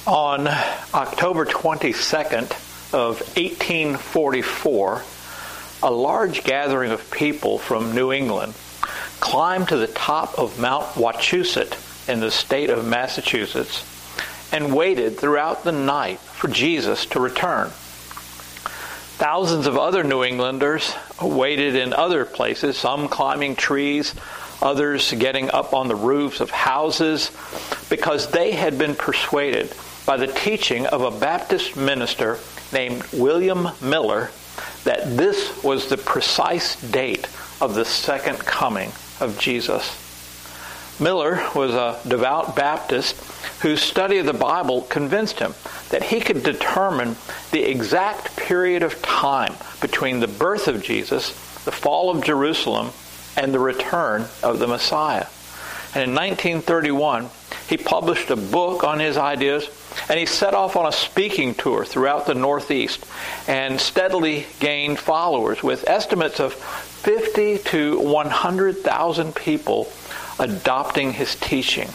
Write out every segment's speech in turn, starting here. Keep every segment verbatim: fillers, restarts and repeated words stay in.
On October twenty-second of eighteen forty-four, a large gathering of people from New England climbed to the top of Mount Wachusett in the state of Massachusetts and waited throughout the night for Jesus to return. Thousands of other New Englanders waited in other places, some climbing trees, others getting up on the roofs of houses, because they had been persuaded by the teaching of a Baptist minister named William Miller that this was the precise date of the second coming of Jesus. Miller was a devout Baptist whose study of the Bible convinced him that he could determine the exact period of time between the birth of Jesus, the fall of Jerusalem, and the return of the Messiah. And in nineteen thirty-one, he published a book on his ideas, and he set off on a speaking tour throughout the Northeast and steadily gained followers, with estimates of fifty to one hundred thousand people adopting his teaching.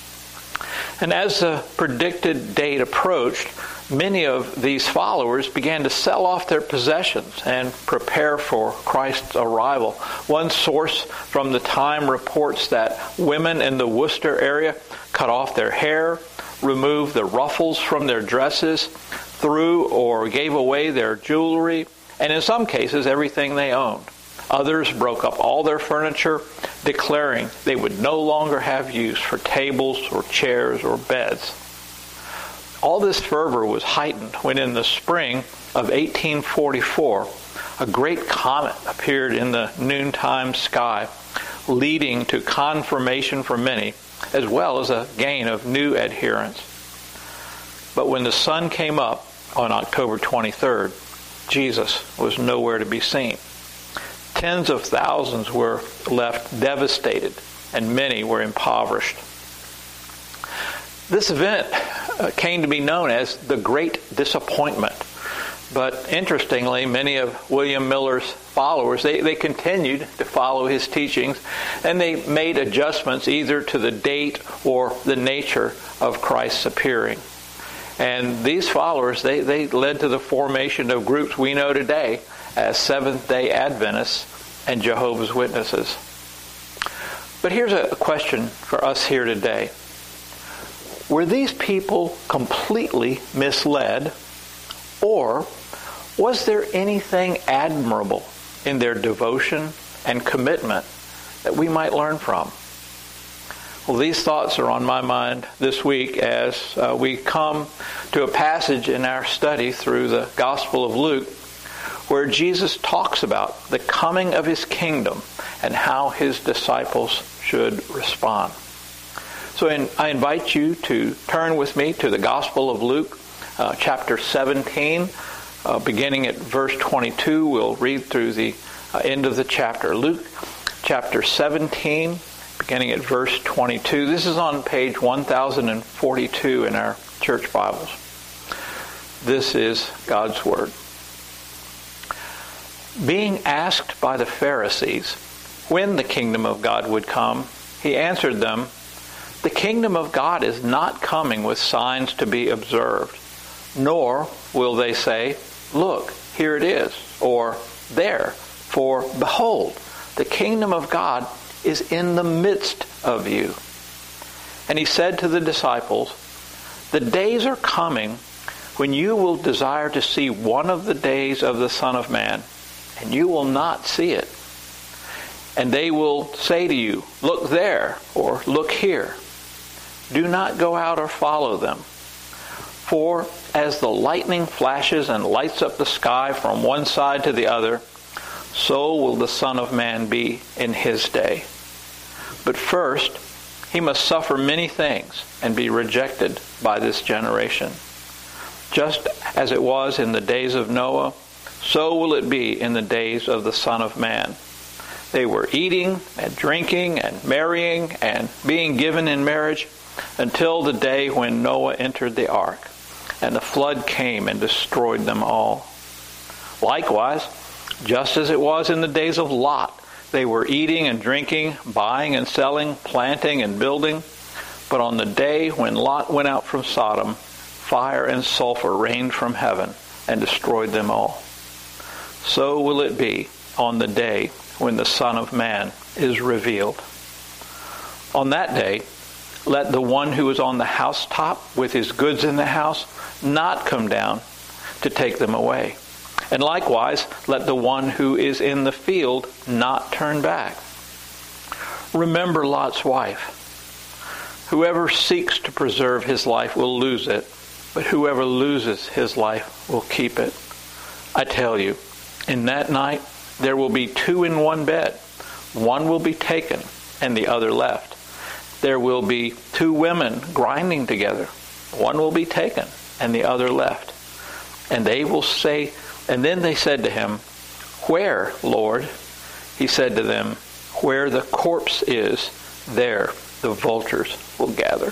And as the predicted date approached, many of these followers began to sell off their possessions and prepare for Christ's arrival. One source from the time reports that women in the Worcester area cut off their hair, removed the ruffles from their dresses, threw or gave away their jewelry, and in some cases everything they owned. Others broke up all their furniture, declaring they would no longer have use for tables or chairs or beds. All this fervor was heightened when in the spring of eighteen forty-four, a great comet appeared in the noontime sky, leading to confirmation for many, as well as a gain of new adherents. But when the sun came up on October twenty-third, Jesus was nowhere to be seen. Tens of thousands were left devastated, and many were impoverished. This event uh, came to be known as the Great Disappointment. But interestingly, many of William Miller's followers, they, they continued to follow his teachings, and they made adjustments either to the date or the nature of Christ's appearing. And these followers, they, they led to the formation of groups we know today as Seventh-day Adventists and Jehovah's Witnesses. But here's a question for us here today. Were these people completely misled, or was there anything admirable in their devotion and commitment that we might learn from? Well, these thoughts are on my mind this week as uh, we come to a passage in our study through the Gospel of Luke where Jesus talks about the coming of his kingdom and how his disciples should respond. So in, I invite you to turn with me to the Gospel of Luke, uh, chapter seventeen, uh, beginning at verse twenty-two. We'll read through the uh, end of the chapter. Luke chapter seventeen, beginning at verse twenty-two. This is on page one thousand forty-two in our church Bibles. This is God's Word. Being asked by the Pharisees when the kingdom of God would come, he answered them, "The kingdom of God is not coming with signs to be observed, nor will they say, 'Look, here it is,' or 'There,' for behold, the kingdom of God is in the midst of you." And he said to the disciples, "The days are coming when you will desire to see one of the days of the Son of Man, and you will not see it. And they will say to you, 'Look there,' or 'Look here.' Do not go out or follow them. For as the lightning flashes and lights up the sky from one side to the other, so will the Son of Man be in his day. But first, he must suffer many things and be rejected by this generation. Just as it was in the days of Noah, so will it be in the days of the Son of Man. They were eating and drinking and marrying and being given in marriage until the day when Noah entered the ark, and the flood came and destroyed them all. Likewise, just as it was in the days of Lot, they were eating and drinking, buying and selling, planting and building. But on the day when Lot went out from Sodom, fire and sulfur rained from heaven and destroyed them all. So will it be on the day when the Son of Man is revealed. On that day, let the one who is on the housetop with his goods in the house not come down to take them away. And likewise, let the one who is in the field not turn back. Remember Lot's wife. Whoever seeks to preserve his life will lose it, but whoever loses his life will keep it. I tell you, in that night there will be two in one bed. One will be taken and the other left. There will be two women grinding together. One will be taken and the other left. And they will say, and then they said to him, "Where, Lord?" He said to them, "Where the corpse is, there the vultures will gather."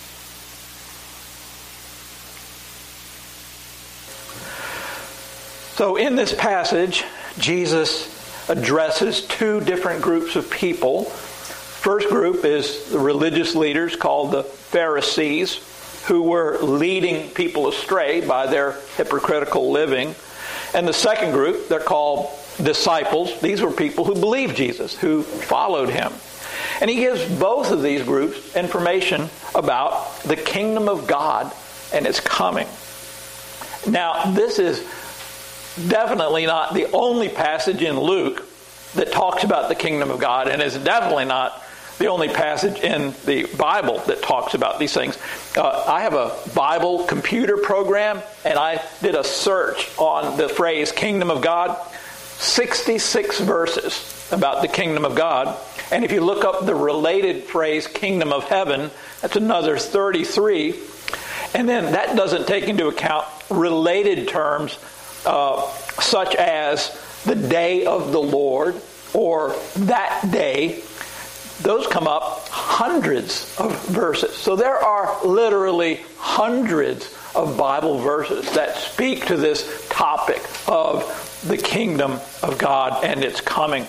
So in this passage, Jesus addresses two different groups of people. First group is the religious leaders called the Pharisees, who were leading people astray by their hypocritical living. And the second group, they're called disciples. These were people who believed Jesus, who followed him. And he gives both of these groups information about the kingdom of God and its coming. Now, this is definitely not the only passage in Luke that talks about the kingdom of God, and is definitely not the only passage in the Bible that talks about these things. Uh, I have a Bible computer program, and I did a search on the phrase kingdom of God. sixty-six verses about the kingdom of God. And if you look up the related phrase kingdom of heaven, that's another thirty-three. And then that doesn't take into account related terms uh, such as the day of the Lord or that day. Those come up hundreds of verses. So there are literally hundreds of Bible verses that speak to this topic of the kingdom of God and its coming.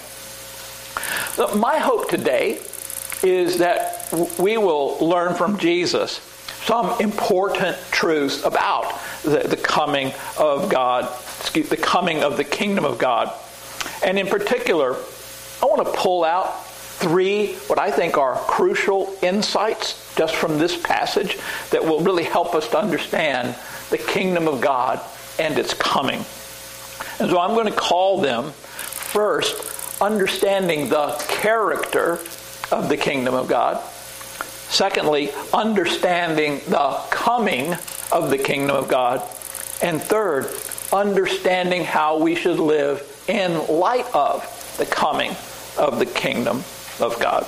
So my hope today is that we will learn from Jesus some important truths about the, the coming of God, excuse, the coming of the kingdom of God. And in particular, I want to pull out three, what I think are crucial insights just from this passage that will really help us to understand the kingdom of God and its coming. And so I'm going to call them, first, understanding the character of the kingdom of God. Secondly, understanding the coming of the kingdom of God. And third, understanding how we should live in light of the coming of the kingdom of God.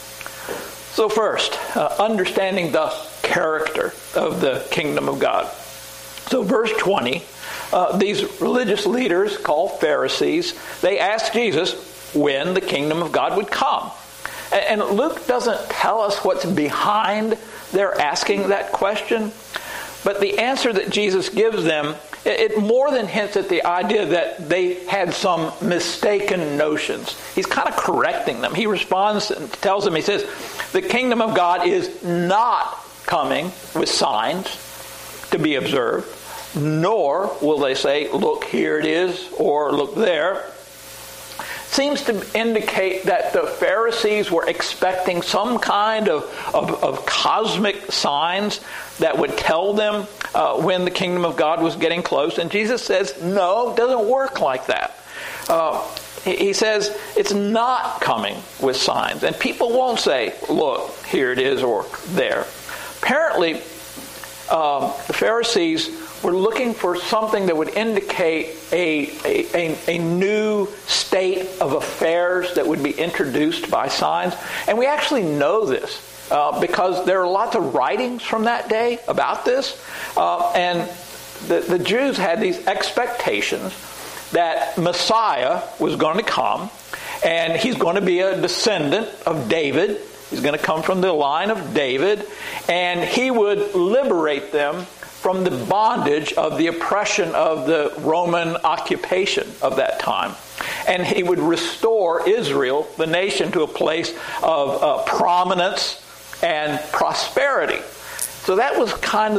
So first, uh, understanding the character of the kingdom of God. So verse twenty, uh, these religious leaders called Pharisees, they asked Jesus when the kingdom of God would come. And, and Luke doesn't tell us what's behind their asking that question, but the answer that Jesus gives them, it, it more than hints at the idea that they had some mistaken notions. He's kind of correcting them. He responds and tells them, he says, the kingdom of God is not coming with signs to be observed, nor will they say, look, here it is, or look there. Seems to indicate that the Pharisees were expecting some kind of, of, of cosmic signs that would tell them uh, when the kingdom of God was getting close. And Jesus says, no, it doesn't work like that. Uh, he, he says it's not coming with signs. And people won't say, look, here it is, or there. Apparently, um, the Pharisees were looking for something that would indicate a, a, a, a new state of affairs that would be introduced by signs. And we actually know this uh, because there are lots of writings from that day about this. Uh, and the, the Jews had these expectations that Messiah was going to come, and he's going to be a descendant of David. He's going to come from the line of David, and he would liberate them from the bondage of the oppression of the Roman occupation of that time. And he would restore Israel, the nation, to a place of uh, prominence and prosperity. So that was kind of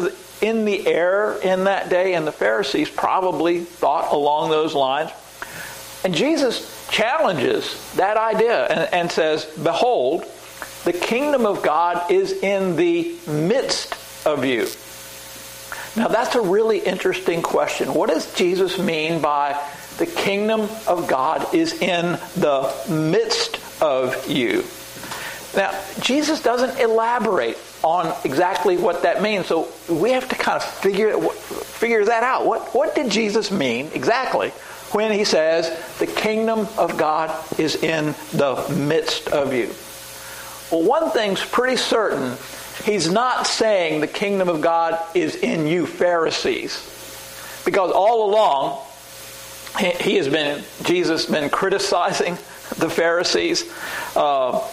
in the air in that day, and the Pharisees probably thought along those lines. And Jesus challenges that idea and, and says, behold, the kingdom of God is in the midst of you. Now that's a really interesting question. What does Jesus mean by the kingdom of God is in the midst of you? Now, Jesus doesn't elaborate on exactly what that means, so we have to kind of figure figure that out. What what did Jesus mean exactly when he says the kingdom of God is in the midst of you? Well, one thing's pretty certain. He's not saying the kingdom of God is in you Pharisees. Because all along, he has been, Jesus has been criticizing the Pharisees. Uh,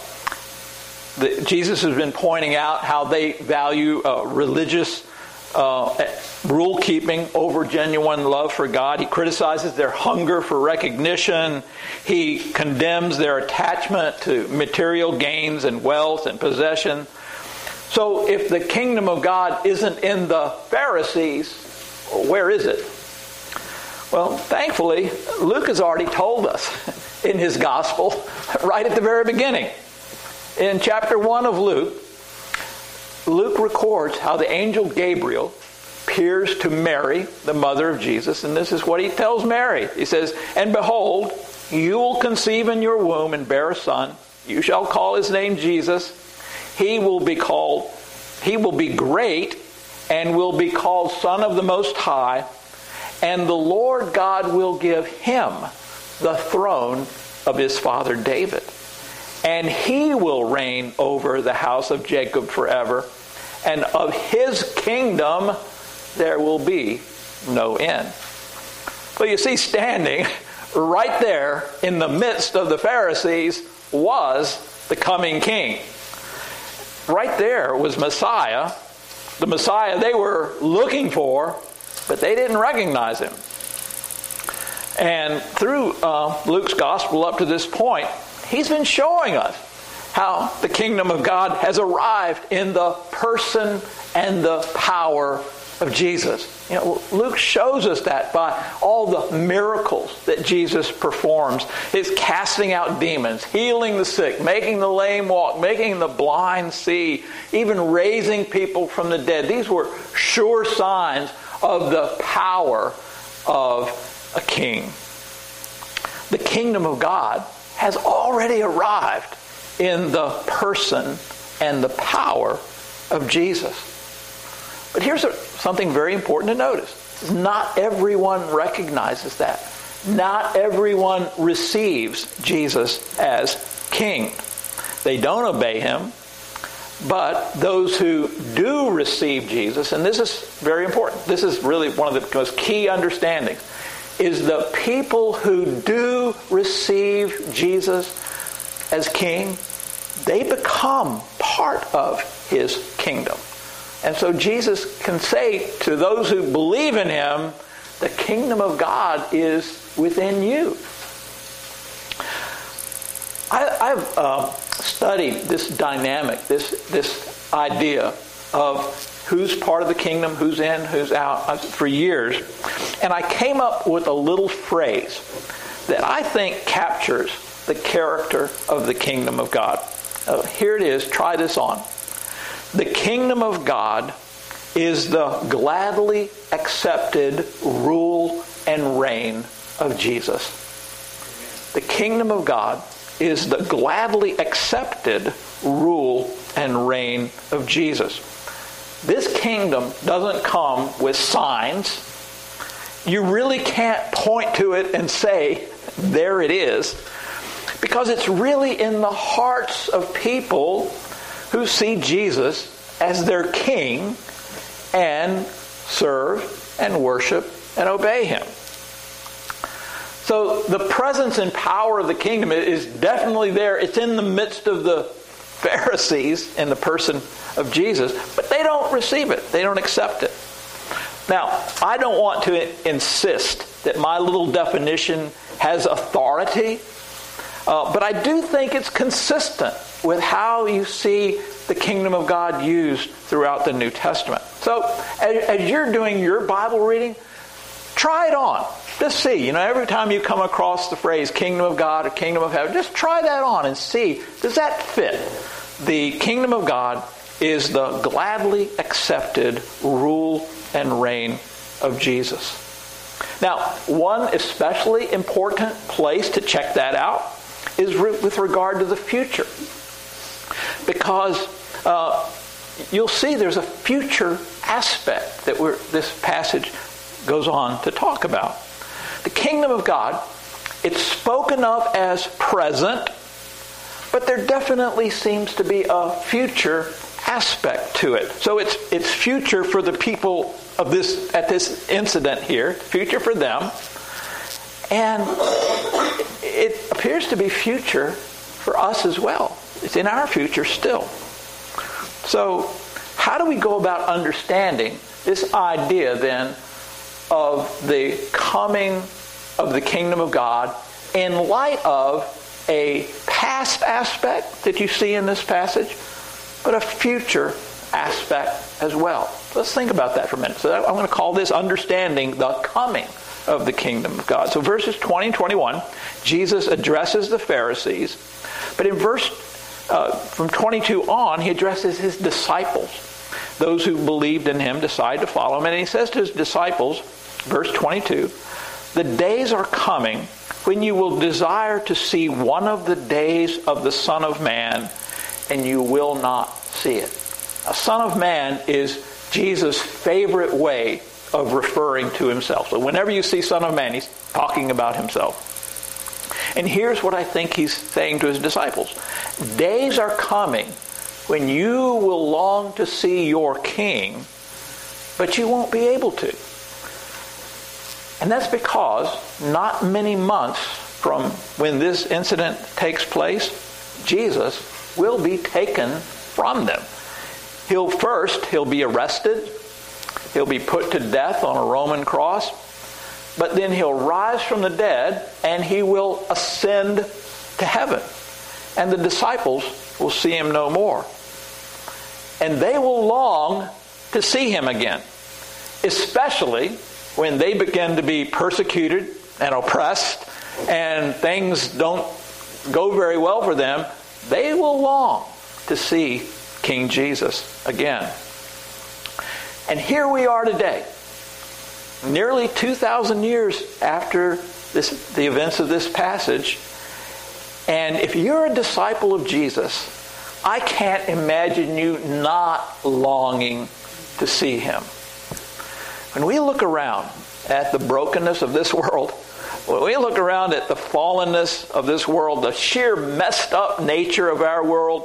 the, Jesus has been pointing out how they value uh, religious uh, rule-keeping over genuine love for God. He criticizes their hunger for recognition. He condemns their attachment to material gains and wealth and possession. So if the kingdom of God isn't in the Pharisees, where is it? Well, thankfully, Luke has already told us in his gospel right at the very beginning. In chapter one of Luke, Luke records how the angel Gabriel appears to Mary, the mother of Jesus, and this is what he tells Mary. He says, and behold, you will conceive in your womb and bear a son. You shall call his name Jesus. He will be called, he will be great and will be called Son of the Most High. And the Lord God will give him the throne of his father David. And he will reign over the house of Jacob forever. And of his kingdom there will be no end. So you see, standing right there in the midst of the Pharisees was the coming king. Right there was Messiah, the Messiah they were looking for, but they didn't recognize him. And through uh, Luke's gospel up to this point, he's been showing us how the kingdom of God has arrived in the person and the power of Jesus. You know, Luke shows us that by all the miracles that Jesus performs. His casting out demons, healing the sick, making the lame walk, making the blind see, even raising people from the dead. These were sure signs of the power of a king. The kingdom of God has already arrived in the person and the power of Jesus. But here's a, something very important to notice. Not everyone recognizes that. Not everyone receives Jesus as king. They don't obey him. But those who do receive Jesus, and this is very important, this is really one of the most key understandings, is the people who do receive Jesus as king, they become part of his kingdom. And so Jesus can say to those who believe in him, the kingdom of God is within you. I, I've uh, studied this dynamic, this this idea of who's part of the kingdom, who's in, who's out, for years. And I came up with a little phrase that I think captures the character of the kingdom of God. Uh, here it is. Try this on. The kingdom of God is the gladly accepted rule and reign of Jesus. The kingdom of God is the gladly accepted rule and reign of Jesus. This kingdom doesn't come with signs. You really can't point to it and say, there it is. Because it's really in the hearts of people who see Jesus as their king and serve and worship and obey him. So the presence and power of the kingdom is definitely there. It's in the midst of the Pharisees in the person of Jesus, but they don't receive it. They don't accept it. Now, I don't want to insist that my little definition has authority, uh, but I do think it's consistent with how you see the kingdom of God used throughout the New Testament. So as, as you're doing your Bible reading, try it on. Just see. You know, every time you come across the phrase kingdom of God or kingdom of heaven, just try that on and see, does that fit? The kingdom of God is the gladly accepted rule and reign of Jesus. Now, one especially important place to check that out is re- with regard to the future. Because uh, you'll see there's a future aspect that we're, this passage goes on to talk about. The kingdom of God, it's spoken of as present, but there definitely seems to be a future aspect to it. So it's it's future for the people of this at this incident here, future for them, and it appears to be future for us as well. It's in our future still. So how do we go about understanding this idea then of the coming of the kingdom of God in light of a past aspect that you see in this passage, but a future aspect as well? Let's think about that for a minute. So I'm going to call this understanding the coming of the kingdom of God. So verses twenty and twenty-one, Jesus addresses the Pharisees, but in verse uh, from twenty-two on, he addresses his disciples. Those who believed in him decide to follow him. And he says to his disciples, verse twenty-two, the days are coming when you will desire to see one of the days of the Son of Man, and you will not see it. A Son of Man is Jesus' favorite way of referring to himself. So whenever you see Son of Man, he's talking about himself. And here's what I think he's saying to his disciples. Days are coming when you will long to see your King, but you won't be able to. And that's because not many months from when this incident takes place, Jesus will be taken from them. He'll first, he'll be arrested. He'll be put to death on a Roman cross. But then he'll rise from the dead and he will ascend to heaven. And the disciples will see him no more. And they will long to see him again. Especially when they begin to be persecuted and oppressed and things don't go very well for them, they will long to see King Jesus again. And here we are today, nearly two thousand years after this, the events of this passage. And if you're a disciple of Jesus, I can't imagine you not longing to see him. When we look around at the brokenness of this world, when we look around at the fallenness of this world, the sheer messed up nature of our world,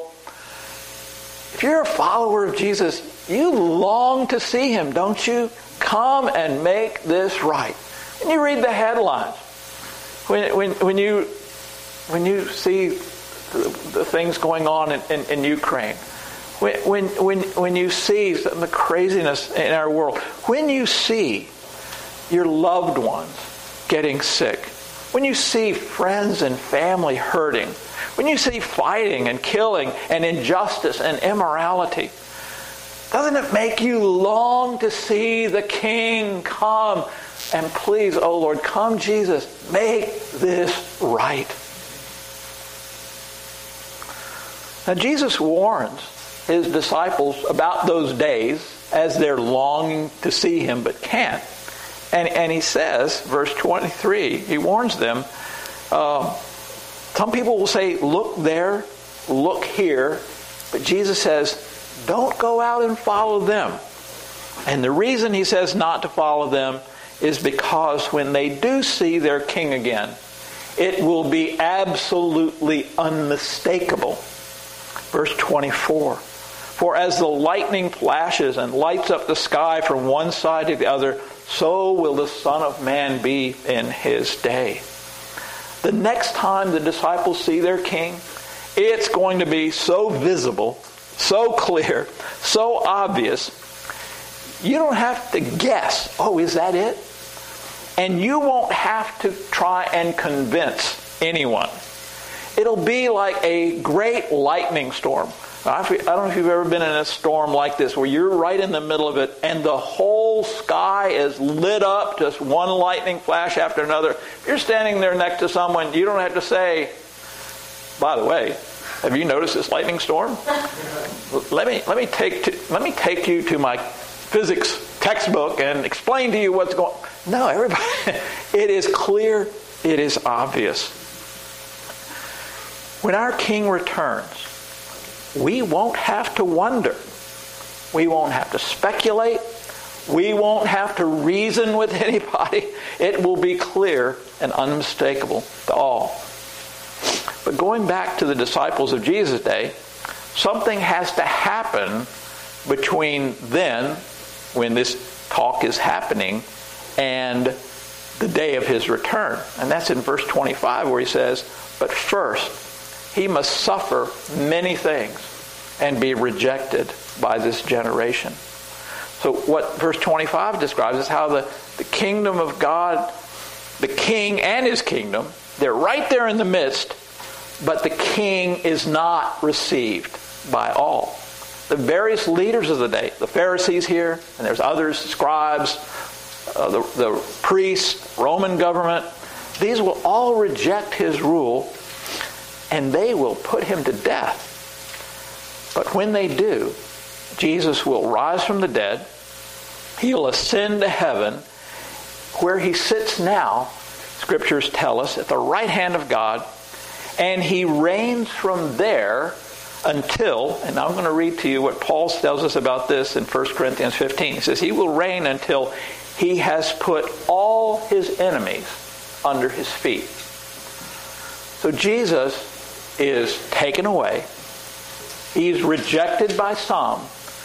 if you're a follower of Jesus, you long to see him, don't you? Come and make this right. And you read the headlines. When, when, when, you, when you see the, the things going on in, in, in Ukraine, When, when, when, when you see the craziness in our world, when you see your loved ones getting sick, when you see friends and family hurting, when you see fighting and killing and injustice and immorality, doesn't it make you long to see the King come? And please, oh Lord, come Jesus, make this right. Now Jesus warns his disciples about those days as they're longing to see him but can't. And, and he says, verse twenty-three, he warns them, uh, some people will say, look there, look here. But Jesus says, don't go out and follow them. And the reason he says not to follow them is because when they do see their King again, it will be absolutely unmistakable. Verse twenty-four. For as the lightning flashes and lights up the sky from one side to the other, so will the Son of Man be in his day. The next time the disciples see their King, it's going to be so visible, so clear, so obvious, you don't have to guess, oh, is that it? And you won't have to try and convince anyone. It'll be like a great lightning storm I don't know if you've ever been in a storm like this where you're right in the middle of it and the whole sky is lit up, just one lightning flash after another. If you're standing there next to someone, you don't have to say, by the way, have you noticed this lightning storm? Let me let me take to, let me take you to my physics textbook and explain to you what's going on. No, everybody, it is clear, it is obvious. When our King returns, we won't have to wonder. We won't have to speculate. We won't have to reason with anybody. It will be clear and unmistakable to all. But going back to the disciples of Jesus' day, something has to happen between then, when this talk is happening, and the day of his return. And that's in verse twenty-five where he says, "But first, he must suffer many things and be rejected by this generation." So what verse twenty-five describes is how the, the kingdom of God, the king and his kingdom, they're right there in the midst, but the king is not received by all. The various leaders of the day, the Pharisees here, and there's others, scribes, uh, the, the priests, Roman government, these will all reject his rule, and they will put him to death. But when they do, Jesus will rise from the dead. He'll ascend to heaven, where he sits now, scriptures tell us, at the right hand of God, and he reigns from there until, and I'm going to read to you what Paul tells us about this in First Corinthians fifteen. He says, he will reign until he has put all his enemies under his feet. So Jesus is taken away. He's rejected by some.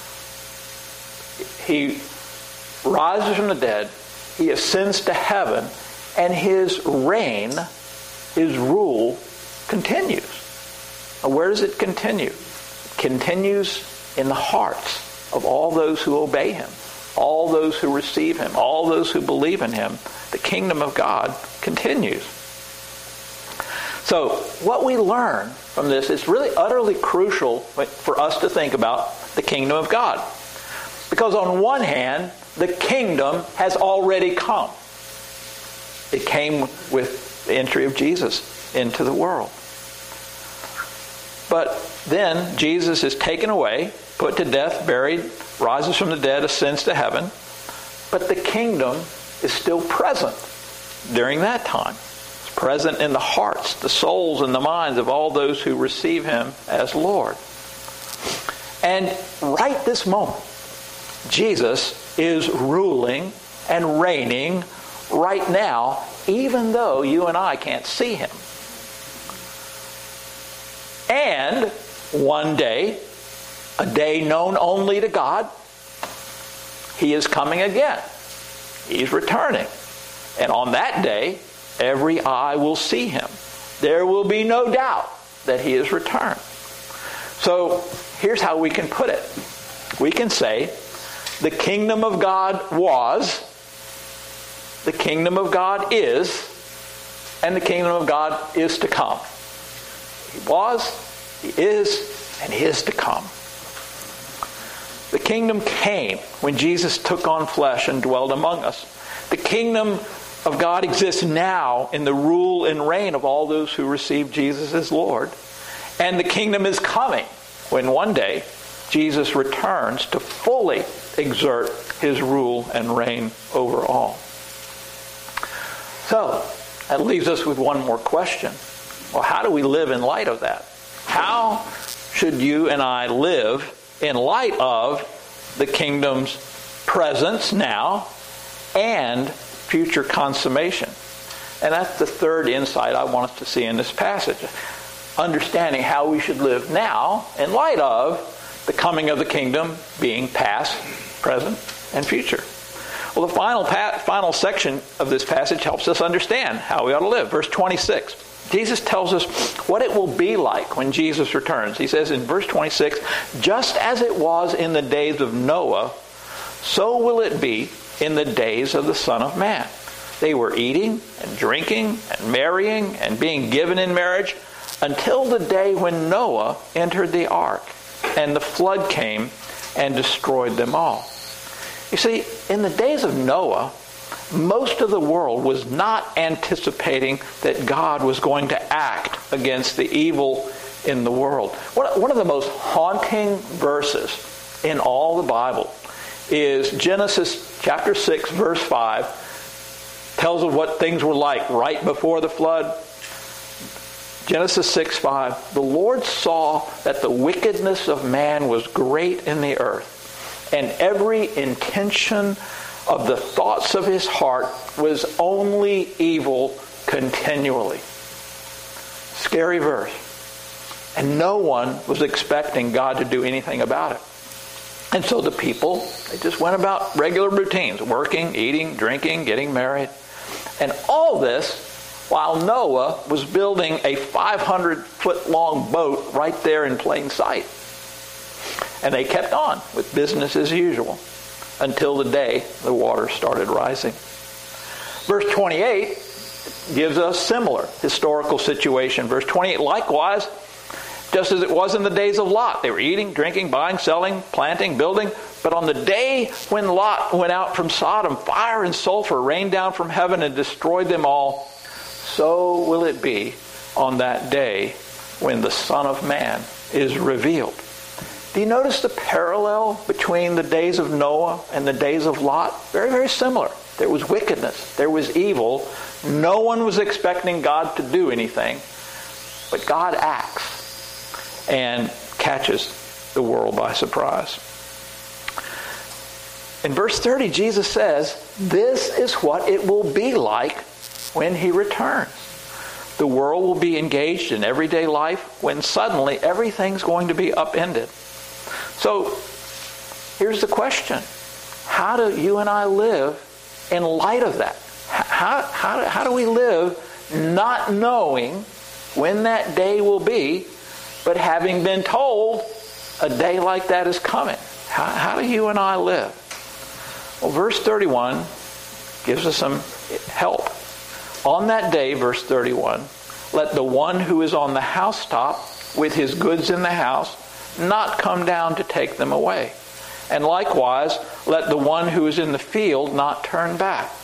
He rises from the dead. He ascends to heaven. And his reign, his rule, continues. Now, where does it continue? It continues in the hearts of all those who obey him, all those who receive him, all those who believe in him. The kingdom of God continues. So what we learn from this is really utterly crucial for us to think about the kingdom of God. Because on one hand, the kingdom has already come. It came with the entry of Jesus into the world. But then Jesus is taken away, put to death, buried, rises from the dead, ascends to heaven. But the kingdom is still present during that time. It's present in the hearts, the souls, and the minds of all those who receive him as Lord. And right this moment, Jesus is ruling and reigning right now, even though you and I can't see him. And one day, a day known only to God, he is coming again. He's returning. And on that day, every eye will see him. There will be no doubt that he is returned. So here's how we can put it. We can say, the kingdom of God was, the kingdom of God is, and the kingdom of God is to come. He was, he is, and he is to come. The kingdom came when Jesus took on flesh and dwelled among us. The kingdom of God exists now in the rule and reign of all those who receive Jesus as Lord. And the kingdom is coming when one day Jesus returns to fully exert his rule and reign over all. So, that leaves us with one more question. Well, how do we live in light of that? How should you and I live in light of the kingdom's presence now and future consummation? And that's the third insight I want us to see in this passage. Understanding how we should live now in light of the coming of the kingdom being past, present, and future. Well, the final pa- final section of this passage helps us understand how we ought to live. Verse twenty-six. Jesus tells us what it will be like when Jesus returns. He says in verse twenty-six, just as it was in the days of Noah, so will it be in the days of the Son of Man. They were eating and drinking and marrying and being given in marriage until the day when Noah entered the ark. and the flood came and destroyed them all. You see, in the days of Noah, most of the world was not anticipating that God was going to act against the evil in the world. One of the most haunting verses in all the Bible is Genesis chapter six, verse five. Tells of what things were like right before the flood. Genesis six five. The Lord saw that the wickedness of man was great in the earth, and every intention of the thoughts of his heart was only evil continually. Scary verse. And no one was expecting God to do anything about it. And so the people, they just went about regular routines, working, eating, drinking, getting married. And all this while Noah was building a five hundred foot long boat right there in plain sight. And they kept on with business as usual until the day the water started rising. Verse twenty-eight gives us similar historical situation. Verse twenty-eight, likewise, just as it was in the days of Lot. They were eating, drinking, buying, selling, planting, building. But on the day when Lot went out from Sodom, fire and sulfur rained down from heaven and destroyed them all. So will it be on that day when the Son of Man is revealed. Do you notice the parallel between the days of Noah and the days of Lot? Very, very similar. There was wickedness. There was evil. No one was expecting God to do anything. But God acts and catches the world by surprise. In verse thirty, Jesus says, this is what it will be like when he returns. The world will be engaged in everyday life when suddenly everything's going to be upended. So, here's the question. How do you and I live in light of that? How, how, how do we live not knowing when that day will be, but having been told a day like that is coming? How, how do you and I live? Well, verse thirty-one gives us some help. On that day, verse thirty-one, let the one who is on the housetop with his goods in the house not come down to take them away. And likewise, let the one who is in the field not turn back.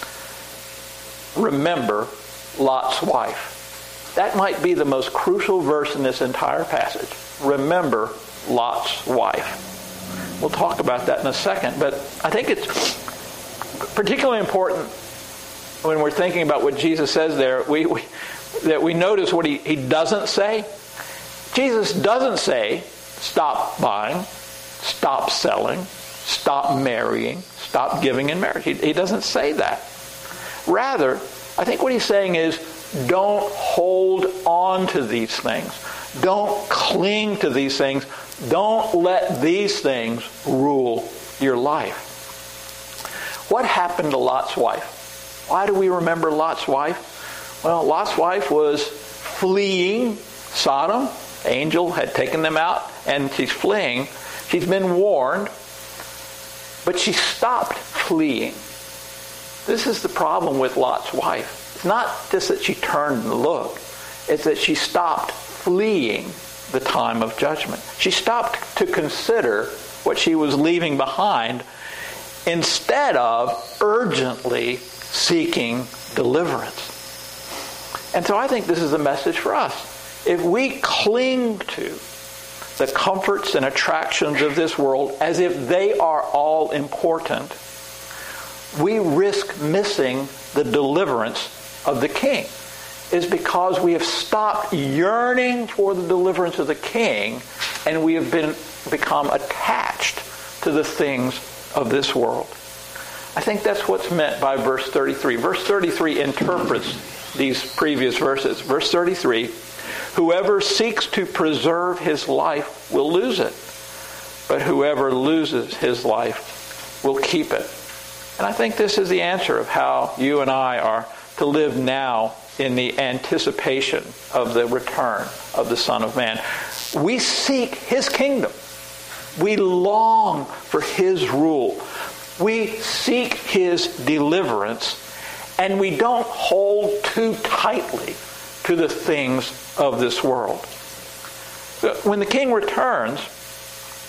Remember Lot's wife. That might be the most crucial verse in this entire passage. Remember Lot's wife. We'll talk about that in a second, but I think it's particularly important when we're thinking about what Jesus says there, we, we, that we notice what he, he doesn't say. Jesus doesn't say, stop buying, stop selling, stop marrying, stop giving in marriage. He, he doesn't say that. Rather, I think what he's saying is, don't hold on to these things. Don't cling to these things. Don't let these things rule your life. What happened to Lot's wife? Why do we remember Lot's wife? Well, Lot's wife was fleeing Sodom. The angel had taken them out, and she's fleeing. She's been warned, but she stopped fleeing. This is the problem with Lot's wife. It's not just that she turned and looked. It's that she stopped fleeing the time of judgment. She stopped to consider what she was leaving behind instead of urgently seeking deliverance. And so I think this is a message for us. If we cling to the comforts and attractions of this world as if they are all important, we risk missing the deliverance of the King. Is because we have stopped yearning for the deliverance of the King, and we have been become attached to the things of this world. I think that's what's meant by verse thirty-three. Verse thirty-three interprets these previous verses. Verse thirty-three, whoever seeks to preserve his life will lose it, but whoever loses his life will keep it. And I think this is the answer of how you and I are to live now in the anticipation of the return of the Son of Man. We seek His kingdom. We long for His rule. We seek His deliverance, and we don't hold too tightly to the things of this world. When the King returns,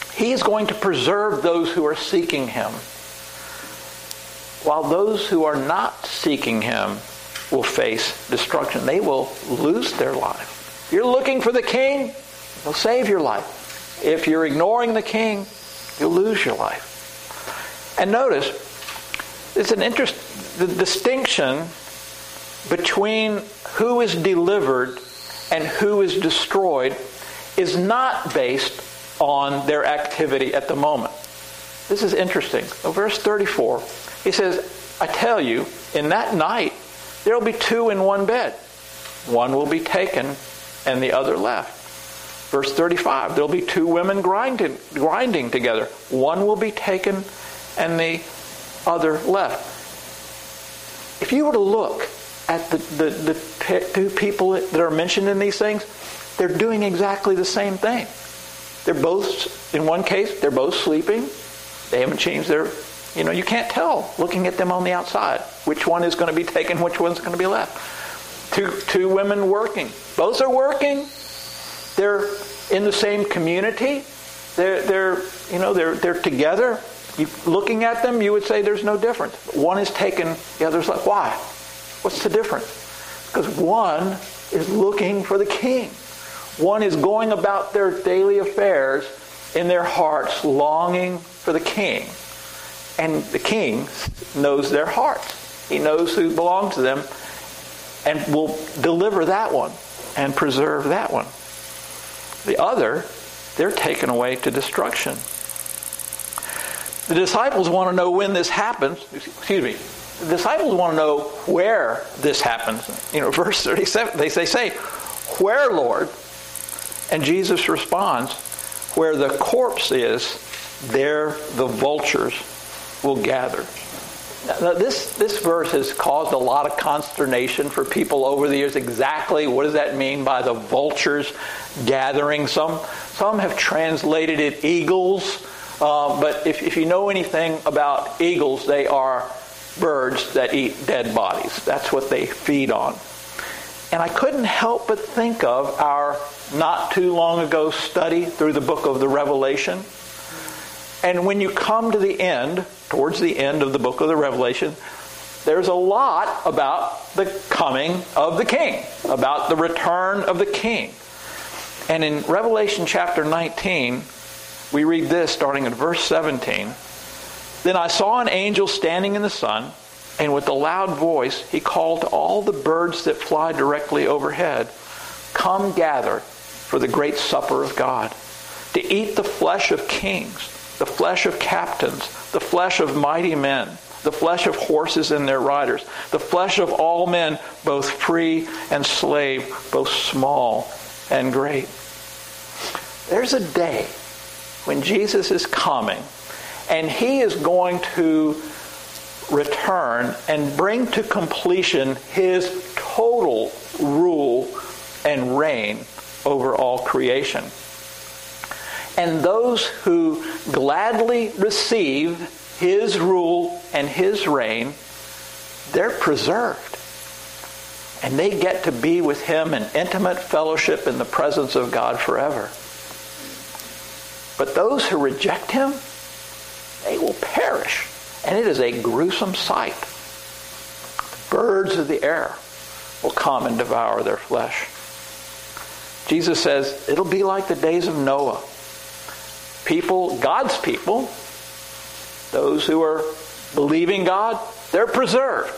He is going to preserve those who are seeking him, while those who are not seeking him will face destruction. They will lose their life. If you're looking for the king, he'll save your life. If you're ignoring the king, you'll lose your life. And notice, there's an interest, the distinction between who is delivered and who is destroyed is not based on their activity at the moment. This is interesting. So verse thirty-four, he says, I tell you, in that night, there will be two in one bed. One will be taken and the other left. Verse thirty-five, there will be two women grinding, grinding together. One will be taken and the other left. If you were to look at the, the, the two people that are mentioned in these things, they're doing exactly the same thing. They're both, in one case, they're both sleeping. They haven't changed their, you know, you can't tell looking at them on the outside which one is going to be taken, which one's going to be left. Two, two women working. Both are working. They're in the same community. They're, they're you know, they're, they're together. You, looking at them, you would say there's no difference. One is taken, the other's left. Why? What's the difference? Because one is looking for the king. One is going about their daily affairs in their hearts, longing for the king. And the king knows their hearts. He knows who belongs to them and will deliver that one and preserve that one. The other, they're taken away to destruction. The disciples want to know when this happens. Excuse me. The disciples want to know where this happens. You know, verse thirty-seven, they say, say, where, Lord? And Jesus responds, where the corpse is, there the vultures will gather. Now, this, this verse has caused a lot of consternation for people over the years. Exactly what does that mean by the vultures gathering? Some, some have translated it eagles. Uh, but if, if you know anything about eagles, they are birds that eat dead bodies. That's what they feed on. And I couldn't help but think of our not too long ago study through the book of the Revelation. And when you come to the end, towards the end of the book of the Revelation, there's a lot about the coming of the king, about the return of the king. And in Revelation chapter nineteen, we read this starting at verse seventeen. Then I saw an angel standing in the sun, and with a loud voice he called to all the birds that fly directly overhead, come gather for the great supper of God, to eat the flesh of kings, the flesh of captains, the flesh of mighty men, the flesh of horses and their riders, the flesh of all men, both free and slave, both small and great. There's a day when Jesus is coming, and he is going to return and bring to completion his total rule and reign over all creation. And those who gladly receive his rule and his reign, they're preserved. And they get to be with him in intimate fellowship in the presence of God forever. But those who reject him, they will perish. And it is a gruesome sight. The birds of the air will come and devour their flesh. Jesus says it'll be like the days of Noah. People, God's people, those who are believing God, they're preserved.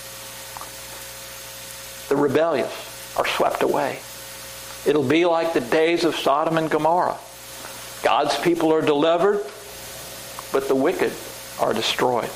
The rebellious are swept away. It'll be like the days of Sodom and Gomorrah. God's people are delivered, but the wicked are destroyed.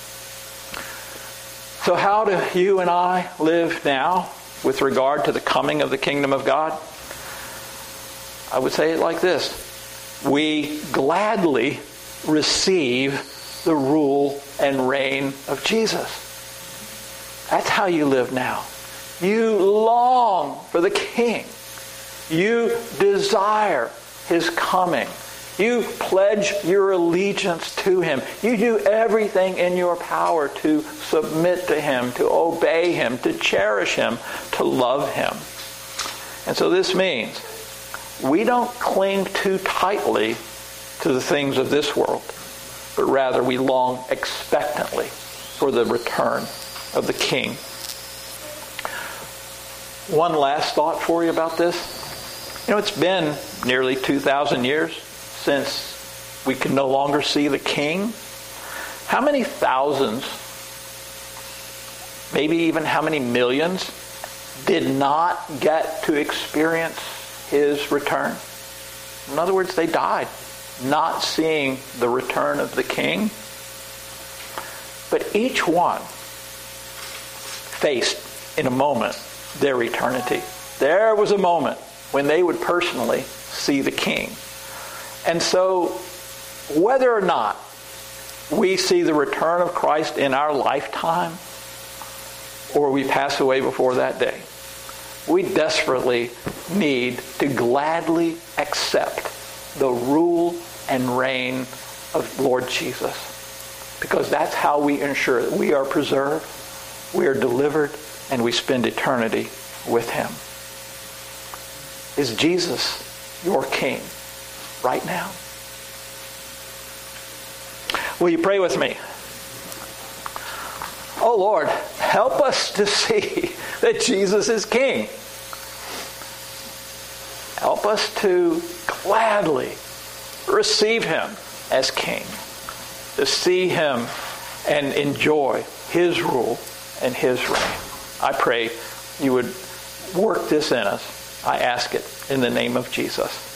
So how do you and I live now with regard to the coming of the kingdom of God? I would say it like this. We gladly receive the rule and reign of Jesus. That's how you live now. You long for the King. You desire his coming. You pledge your allegiance to him. You do everything in your power to submit to him, to obey him, to cherish him, to love him. And so this means we don't cling too tightly to the things of this world, but rather we long expectantly for the return of the King. One last thought for you about this. You know, it's been nearly two thousand years since we can no longer see the King. How many thousands, maybe even how many millions, did not get to experience his return? In other words, they died not seeing the return of the King. But each one faced in a moment their eternity. There was a moment when they would personally see the King. And so, whether or not we see the return of Christ in our lifetime, or we pass away before that day, we desperately need to gladly accept the rule and reign of Lord Jesus. Because that's how we ensure that we are preserved, we are delivered, and we spend eternity with Him. Is Jesus your King right now? Will you pray with me? Oh Lord, help us to see that Jesus is King. Help us to gladly receive Him as King, to see Him and enjoy His rule and His reign. I pray you would work this in us. I ask it in the name of Jesus.